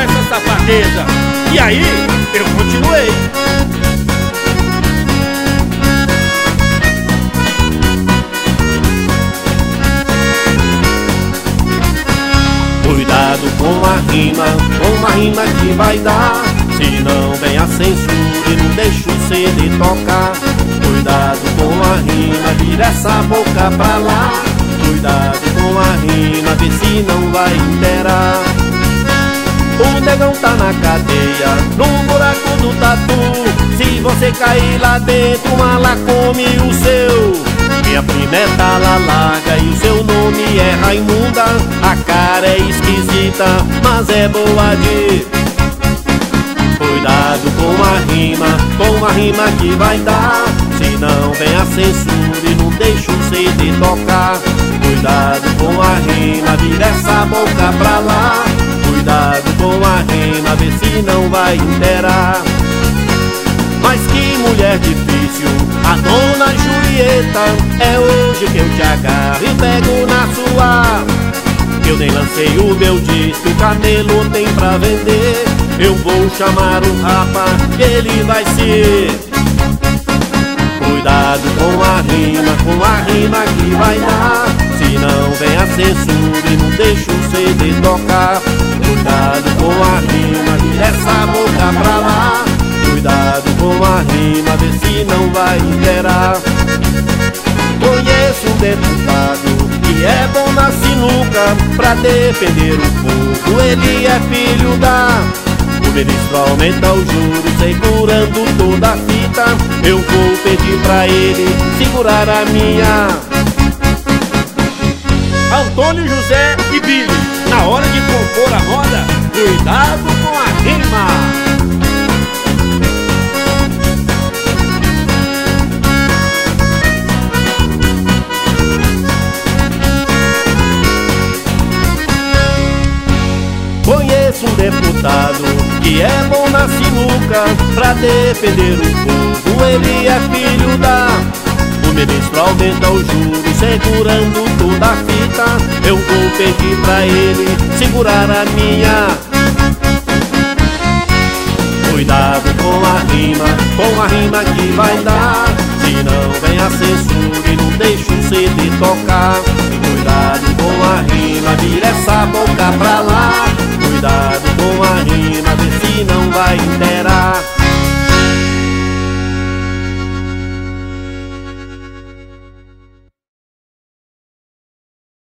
essa safadeza. E aí eu continuei. Cuidado com a rima que vai dar. Se não vem a censura e não deixa o CD tocar. Cuidado com a rima, vira essa boca pra lá. Cuidado com a rima, vê se não vai inteirar. O negão tá na cadeia, no buraco do tatu. Se você cair lá dentro, uma lá come o seu. Minha prima é tala larga e o seu nome é Raimunda. A cara é esquisita, mas é boa de... Cuidado com a rima que vai dar. Se não vem a censura e não deixa o CD tocar. Cuidado com a rima, vira essa boca pra lá. Cuidado com a rima, vê se não vai inteirar. Mas que mulher difícil, a dona Julieta. É hoje que eu te agarro e pego na sua. Eu nem lancei o meu disco, o Camelo tem pra vender. Eu vou chamar o rapa, que ele vai ser. Cuidado com a rima que vai dar. Se não vem a censura e não deixa o CD tocar. Cuidado com a rima, vira essa boca pra lá. Cuidado com a rima, vê se não vai inteirar. Conheço um deputado que é bom na sinuca. Pra defender o povo ele é filho da... O ministro aumenta o juro, segurando toda a fita. Eu vou pedir pra ele segurar a minha. Antônio José e Billy, na hora de compor a moda, cuidado com a rima. Conheço um deputado que é bom na sinuca. Pra defender o povo ele é filho da... O ministro aumenta o juro, segurando toda a fita. Eu vou pedir pra ele segurar a minha. Cuidado com a rima que vai dar. Se não vem a censura e não deixa o CD tocar. Cuidado com a rima, vira essa boca pra lá. Cuidado com a rima, vê se não vai inteirar.